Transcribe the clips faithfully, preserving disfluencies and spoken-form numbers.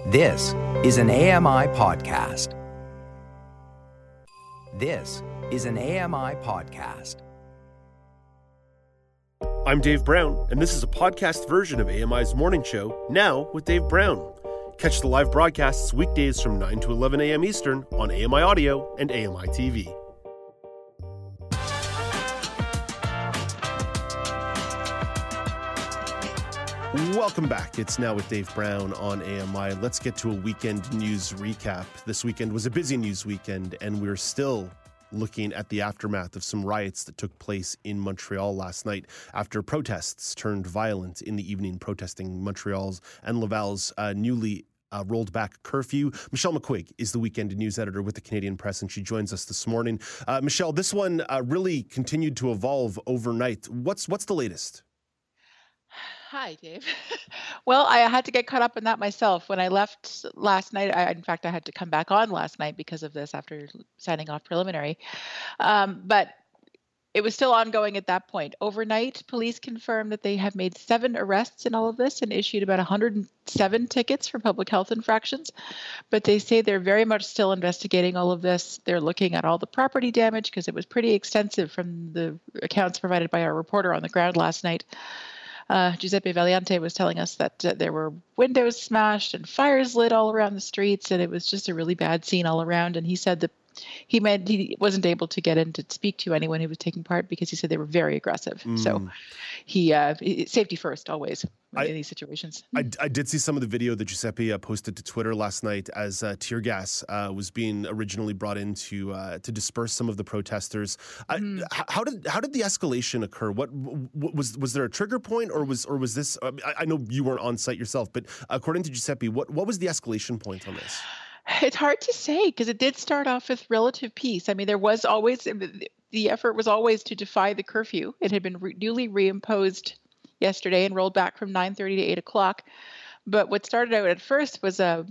This is an A M I podcast. This is an A M I podcast. I'm Dave Brown, and this is a podcast version of A M I's Morning Show, Now with Dave Brown. Catch the live broadcasts weekdays from nine to eleven a.m. Eastern on A M I Audio and A M I T V. Welcome back. It's Now with Dave Brown on A M I. Let's get to a weekend news recap. This weekend was a busy news weekend, and we're still looking at the aftermath of some riots that took place in Montreal last night after protests turned violent in the evening, protesting Montreal's and Laval's uh, newly Uh, rolled back curfew. Michelle McQuigg is the weekend news editor with the Canadian Press, and she joins us this morning. Uh, Michelle, this one uh, really continued to evolve overnight. What's what's the latest? Hi, Dave. Well, I had to get caught up in that myself. When I left last night, I, in fact, I had to come back on last night because of this after signing off preliminary. Um, but it was still ongoing at that point. Overnight, police confirmed that they have made seven arrests in all of this and issued about one hundred seven tickets for public health infractions. But they say they're very much still investigating all of this. They're looking at all the property damage because it was pretty extensive from the accounts provided by our reporter on the ground last night. Uh, Giuseppe Valiante was telling us that uh, there were windows smashed and fires lit all around the streets, and it was just a really bad scene all around. And he said that he meant he wasn't able to get in to speak to anyone who was taking part because he said they were very aggressive. Mm. So he, uh, safety first always in I, these situations. I, I did see some of the video that Giuseppe uh, posted to Twitter last night as uh, tear gas uh, was being originally brought in to uh, to disperse some of the protesters. Mm. I, how did how did the escalation occur? What, what was was there a trigger point, or was or was this? I, mean, I know you weren't on site yourself, but according to Giuseppe, what what was the escalation point on this? It's hard to say because it did start off with relative peace. I mean, there was always, the effort was always to defy the curfew. It had been re- newly reimposed yesterday and rolled back from nine thirty to eight o'clock. But what started out at first was a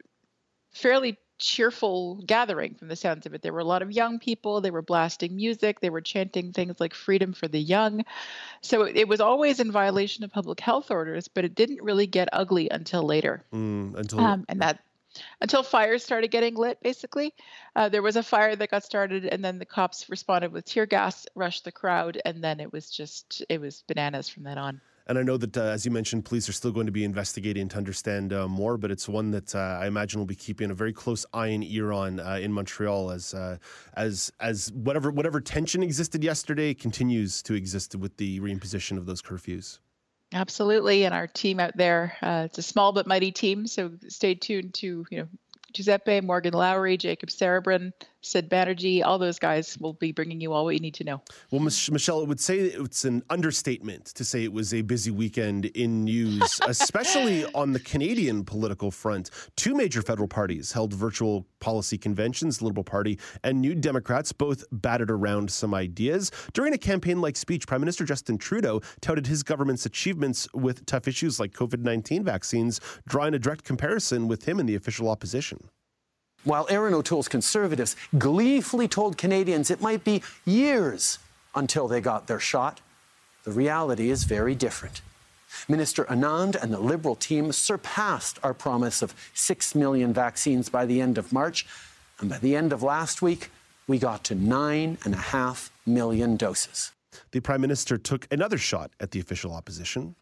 fairly cheerful gathering from the sounds of it. There were a lot of young people. They were blasting music. They were chanting things like freedom for the young. So it was always in violation of public health orders, but it didn't really get ugly until later. Mm, until um, and that Until fires started getting lit, basically. Uh, there was a fire that got started, and then the cops responded with tear gas, rushed the crowd, and then it was just, it was bananas from then on. And I know that, uh, as you mentioned, police are still going to be investigating to understand uh, more, but it's one that uh, I imagine will be keeping a very close eye and ear on uh, in Montreal as uh, as as whatever whatever tension existed yesterday continues to exist with the reimposition of those curfews. Absolutely, and our team out there, uh, it's a small but mighty team, so stay tuned to, you know, Giuseppe, Morgan Lowry, Jacob Sarabrin, Sid Banerjee, all those guys will be bringing you all what you need to know. Well, Michelle, it would say it's an understatement to say it was a busy weekend in news, especially on the Canadian political front. Two major federal parties held virtual policy conventions, the Liberal Party and New Democrats, both batted around some ideas. During a campaign-like speech, Prime Minister Justin Trudeau touted his government's achievements with tough issues like covid nineteen vaccines, drawing a direct comparison with him and the official opposition. While Erin O'Toole's Conservatives gleefully told Canadians it might be years until they got their shot, the reality is very different. Minister Anand and the Liberal team surpassed our promise of six million vaccines by the end of March, and by the end of last week, we got to nine and a half million doses. The Prime Minister took another shot at the official opposition.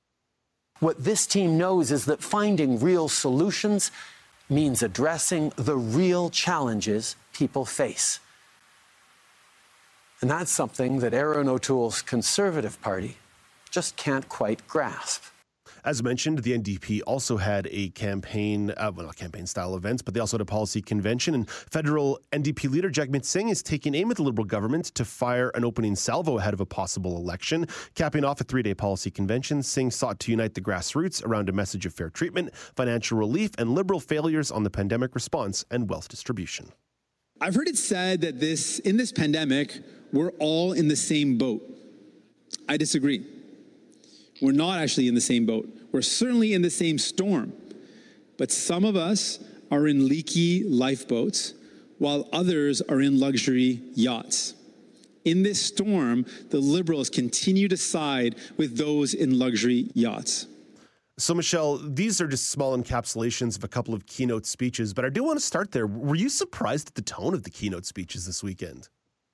What this team knows is that finding real solutions means addressing the real challenges people face. And that's something that Erin O'Toole's Conservative Party just can't quite grasp. As mentioned, the N D P also had a campaign, uh, well, not campaign-style events, but they also had a policy convention. And federal N D P leader Jagmeet Singh is taking aim at the Liberal government to fire an opening salvo ahead of a possible election. Capping off a three-day policy convention, Singh sought to unite the grassroots around a message of fair treatment, financial relief, and Liberal failures on the pandemic response and wealth distribution. I've heard it said that this in this pandemic, we're all in the same boat. I disagree. We're not actually in the same boat. We're certainly in the same storm. But some of us are in leaky lifeboats, while others are in luxury yachts. In this storm, the Liberals continue to side with those in luxury yachts. So, Michelle, these are just small encapsulations of a couple of keynote speeches, but I do want to start there. Were you surprised at the tone of the keynote speeches this weekend?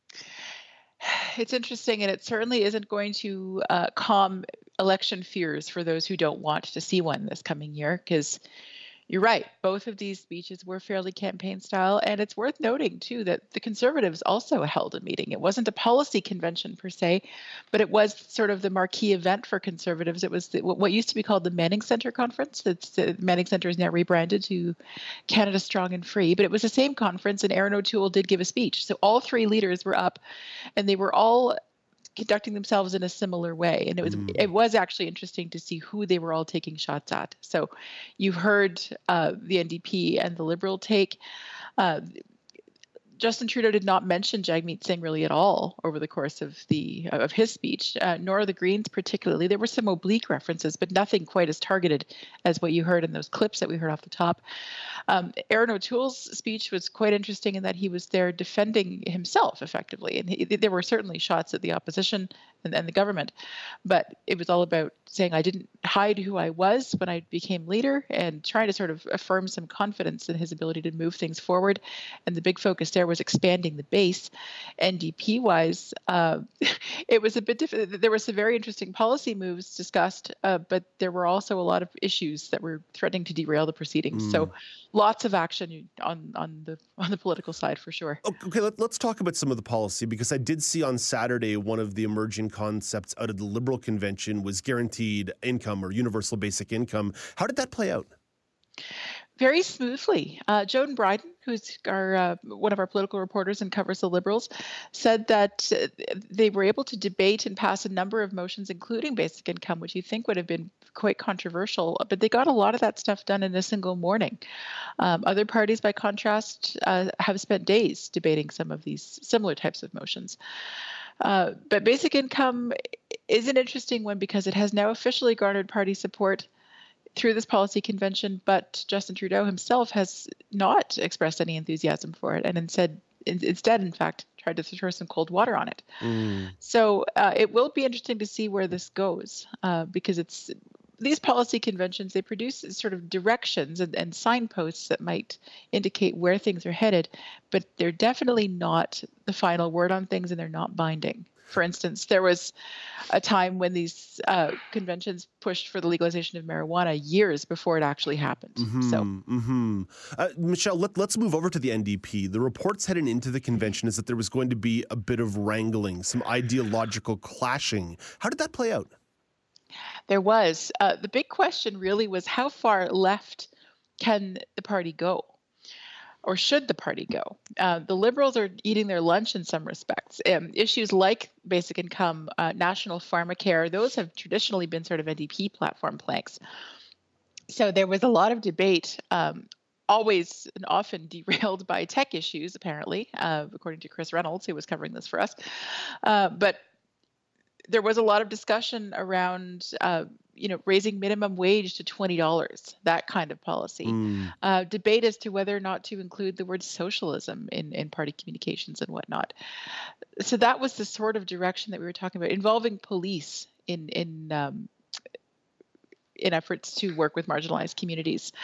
It's interesting, and it certainly isn't going to uh, calm election fears for those who don't want to see one this coming year, because you're right. Both of these speeches were fairly campaign style. And it's worth noting, too, that the Conservatives also held a meeting. It wasn't a policy convention per se, but it was sort of the marquee event for Conservatives. It was the, what used to be called the Manning Centre Conference. It's, the Manning Centre is now rebranded to Canada Strong and Free. But it was the same conference, and Erin O'Toole did give a speech. So all three leaders were up, and they were all conducting themselves in a similar way. And it was mm. it was actually interesting to see who they were all taking shots at. So you heard uh, the N D P and the Liberal take. Uh, Justin Trudeau did not mention Jagmeet Singh really at all over the course of the of his speech, uh, nor the Greens particularly. There were some oblique references, but nothing quite as targeted as what you heard in those clips that we heard off the top. Um, Erin O'Toole's speech was quite interesting in that he was there defending himself effectively, and he, there were certainly shots at the opposition and, and the government, but it was all about saying I didn't hide who I was when I became leader, and trying to sort of affirm some confidence in his ability to move things forward. And the big focus there was expanding the base. N D P-wise, uh, it was a bit different. There were some very interesting policy moves discussed, uh, but there were also a lot of issues that were threatening to derail the proceedings. Mm. So lots of action on on the on the political side for sure. Okay, let, let's talk about some of the policy, because I did see on Saturday one of the emerging concepts out of the Liberal convention was guaranteed income or universal basic income. How did that play out? Very smoothly. Uh, Joan Bryden, who's our uh, one of our political reporters and covers the Liberals, said that uh, they were able to debate and pass a number of motions, including basic income, which you think would have been quite controversial, but they got a lot of that stuff done in a single morning. Um, other parties, by contrast, uh, have spent days debating some of these similar types of motions. Uh, but basic income is an interesting one because it has now officially garnered party support through this policy convention, but Justin Trudeau himself has not expressed any enthusiasm for it, and instead, instead, in fact, tried to throw some cold water on it. Mm. So uh, it will be interesting to see where this goes, uh, because it's these policy conventions, they produce sort of directions and, and signposts that might indicate where things are headed, but they're definitely not the final word on things, and they're not binding. For instance, there was a time when these uh, conventions pushed for the legalization of marijuana years before it actually happened. Mm-hmm, so, mm-hmm. Uh, Michelle, let, let's move over to the N D P. The reports heading into the convention is that there was going to be a bit of wrangling, some ideological clashing. How did that play out? There was. Uh, the big question really was, how far left can the party go? Or should the party go? Uh, the Liberals are eating their lunch in some respects. Um, issues like basic income, uh, national pharmacare, those have traditionally been sort of N D P platform planks. So there was a lot of debate, um, always and often derailed by tech issues, apparently, uh, according to Chris Reynolds, who was covering this for us. Uh, but there was a lot of discussion around uh, you know, raising minimum wage to twenty dollars, that kind of policy. Mm. Uh, debate as to whether or not to include the word socialism in, in party communications and whatnot. So that was the sort of direction that we were talking about, involving police in in um, in efforts to work with marginalized communities.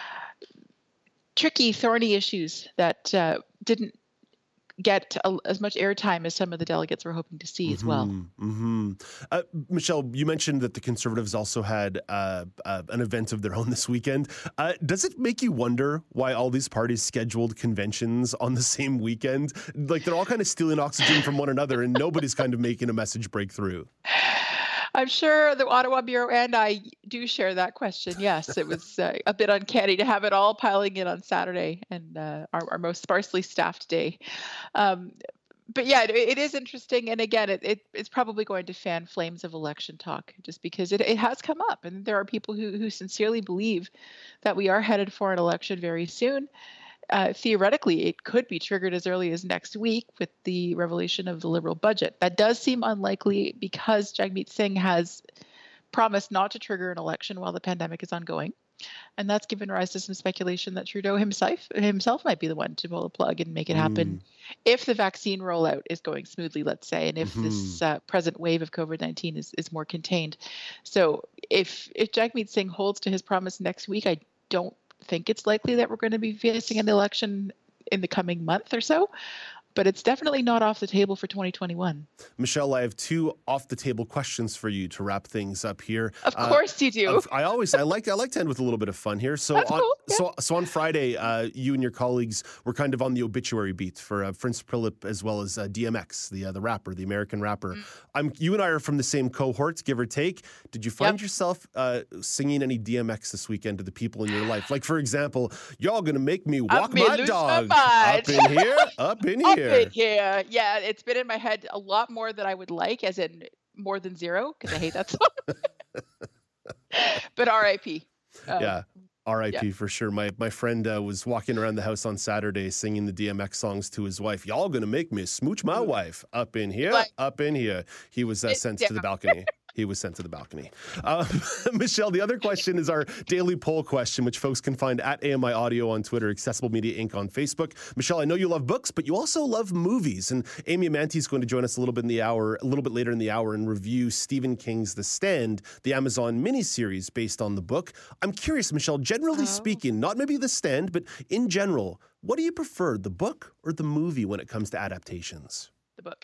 Tricky, thorny issues that uh, didn't get a, as much airtime as some of the delegates were hoping to see mm-hmm, as well. Mm-hmm. Uh, Michelle, you mentioned that the Conservatives also had uh, uh, an event of their own this weekend. Uh, does it make you wonder why all these parties scheduled conventions on the same weekend? Like, they're all kind of stealing oxygen from one another, and nobody's kind of making a message breakthrough. I'm sure the Ottawa Bureau and I do share that question. Yes, it was uh, a bit uncanny to have it all piling in on Saturday and uh, our, our most sparsely staffed day. Um, but yeah, it, it is interesting. And again, it, it, it's probably going to fan flames of election talk, just because it, it has come up. And there are people who, who sincerely believe that we are headed for an election very soon. Uh, theoretically, it could be triggered as early as next week with the revelation of the Liberal budget. That does seem unlikely because Jagmeet Singh has promised not to trigger an election while the pandemic is ongoing. And that's given rise to some speculation that Trudeau himself himself might be the one to pull the plug and make it happen mm. if the vaccine rollout is going smoothly, let's say, and if mm-hmm. this uh, present wave of COVID nineteen is, is more contained. So if if Jagmeet Singh holds to his promise next week, I don't think it's likely that we're going to be facing an election in the coming month or so. But it's definitely not off the table for twenty twenty-one. Michelle, I have two off-the-table questions for you to wrap things up here. Of uh, course you do. I always I like I like to end with a little bit of fun here. So That's on cool. yeah. so so on Friday, uh, you and your colleagues were kind of on the obituary beat for uh, Prince Philip as well as uh, D M X, the uh, the rapper, the American rapper. Mm. I'm you and I are from the same cohort, give or take. Did you find yep. yourself uh, singing any D M X this weekend to the people in your life? Like, for example, y'all gonna make me walk my dog my up in here, up in up here. In here. Yeah, it's been in my head a lot more than I would like, as in more than zero, because I hate that song. But R I P Um, yeah, R I P yeah. for sure. My my friend uh, was walking around the house on Saturday singing the D M X songs to his wife. Y'all gonna make me smooch my wife up in here, like, up in here. He was uh, sent to the balcony. He was sent to the balcony. Um, Michelle, the other question is our daily poll question, which folks can find at A M I Audio on Twitter, Accessible Media Incorporated on Facebook. Michelle, I know you love books, but you also love movies. And Amy Amanti is going to join us a little bit in the hour, a little bit later in the hour, and review Stephen King's The Stand, the Amazon miniseries based on the book. I'm curious, Michelle, generally oh. speaking, not maybe The Stand, but in general, what do you prefer, the book or the movie when it comes to adaptations? The book.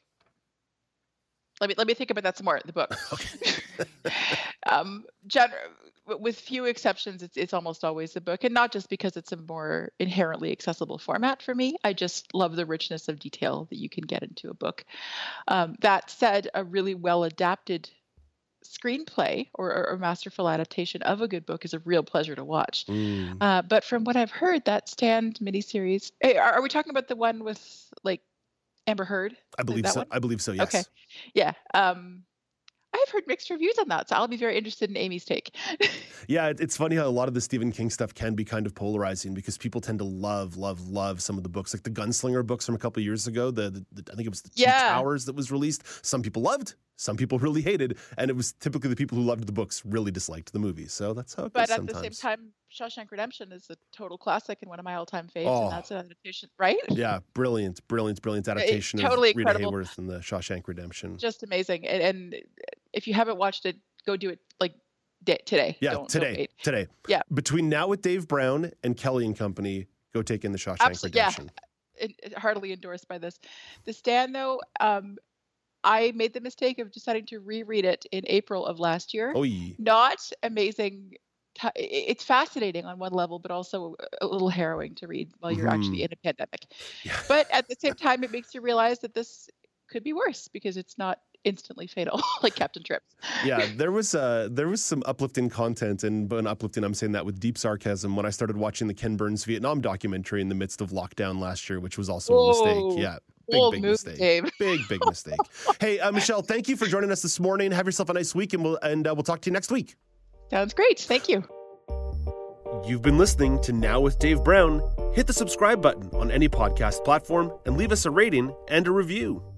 Let me let me think about that some more. The book. Okay. um, gen- with few exceptions, it's it's almost always the book, and not just because it's a more inherently accessible format for me. I just love the richness of detail that you can get into a book. Um, that said, a really well adapted screenplay or, or, or masterful adaptation of a good book is a real pleasure to watch. Mm. Uh, but from what I've heard, that Stand miniseries. Hey, are, are we talking about the one with like Amber Heard? I believe so. One? I believe so, yes. Okay. Yeah. Um, I've heard mixed reviews on that, so I'll be very interested in Amy's take. Yeah, it's funny how a lot of the Stephen King stuff can be kind of polarizing because people tend to love, love, love some of the books. Like the Gunslinger books from a couple of years ago, the, the, the I think it was the Two yeah. Towers that was released. Some people loved, some people really hated, and it was typically the people who loved the books really disliked the movies. So that's how it but goes at sometimes. the same time, Shawshank Redemption is a total classic and one of my all-time faves, oh. and that's an adaptation, right? Yeah, brilliant, brilliant, brilliant adaptation totally of Rita incredible. Hayworth and the Shawshank Redemption. Just amazing. And, and if you haven't watched it, go do it like day, today. Yeah, don't, today, don't wait. today. Yeah. Between Now with Dave Brown and Kelly and Company, go take in the Shawshank Absolutely, Redemption. Yeah, it, it, heartily endorsed by this. The Stand, though, um, I made the mistake of deciding to reread it in April of last year. Oh, yeah. Not amazing. T- it's fascinating on one level, but also a little harrowing to read while you're mm-hmm. actually in a pandemic. Yeah. But at the same time, it makes you realize that this could be worse because it's not instantly fatal like Captain Trips. Yeah, there was uh, there was some uplifting content, and when uplifting, I'm saying that with deep sarcasm, when I started watching the Ken Burns Vietnam documentary in the midst of lockdown last year, which was also Whoa. a mistake. Yeah. Big, Bold big move, mistake. Dave. Big, big mistake. Hey, uh, Michelle, thank you for joining us this morning. Have yourself a nice week, and we'll and uh, we'll talk to you next week. Sounds great. Thank you. You've been listening to Now with Dave Brown. Hit the subscribe button on any podcast platform and leave us a rating and a review.